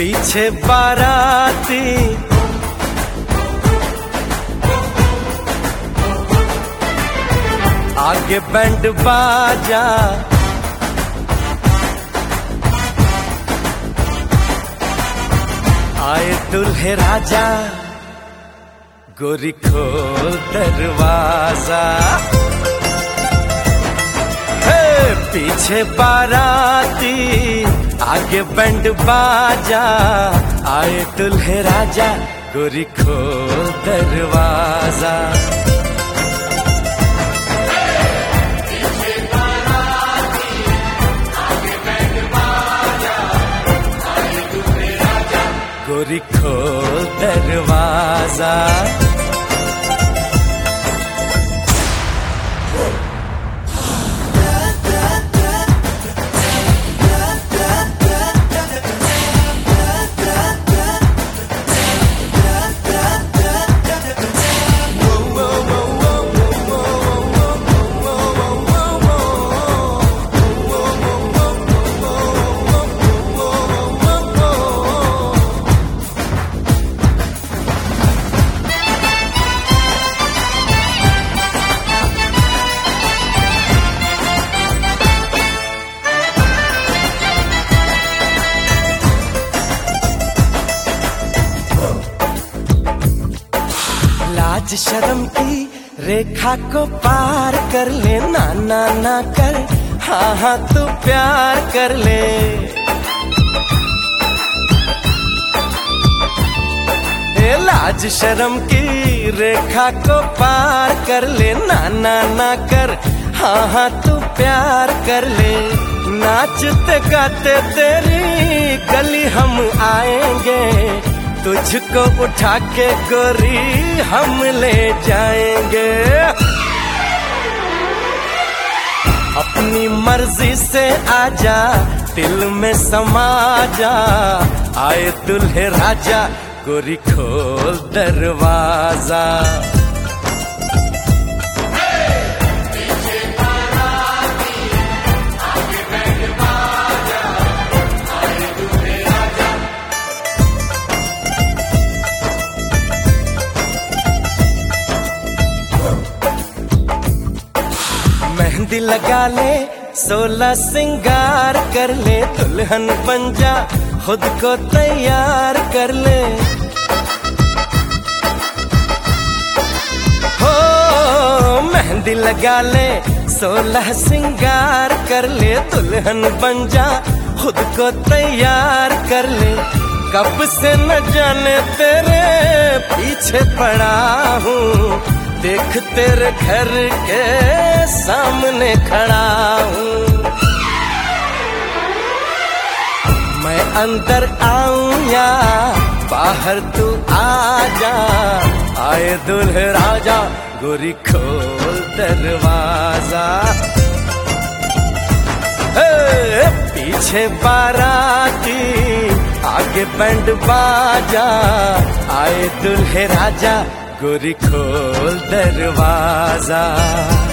पीछे बाराती आगे बैंड बाजा, आए दुल्हे राजा, गोरी खोल दरवाजा। पीछे बाराती आगे बैंड बाजा, आए दुल्हे राजा, गोरी खोल दरवाजा। गोरी खोल दरवाजा। लाज शर्म की रेखा को पार कर ले, ना ना ना कर, हाँ हाँ तू प्यार कर ले। लाज शर्म की रेखा को पार कर ले, ना ना ना कर, हाँ हाँ तू प्यार कर ले। नाचते गाते तेरी गली हम आएंगे, तुझको उठा के गोरी हम ले जाएंगे। अपनी मर्जी से आजा, दिल में समा जा, आए दुल्हे राजा, गोरी खोल दरवाजा। मेहंदी लगा ले, 16 सिंगार कर ले, दुल्हन बन जा, खुद को तैयार कर ले। हो मेहंदी लगा ले, 16 सिंगार कर ले, दुल्हन बन जा, खुद को तैयार कर ले। कब से न जाने तेरे पीछे पड़ा हूँ, देख तेरे घर के सामने खड़ा हूँ। मैं अंदर आऊं या बाहर तू आ जा, आए दुल्हे राजा, गोरी खोल दरवाजा। पीछे बाराती आगे बैंड बाजा, आए दुल्हे राजा, गोरी खोल दरवाजा।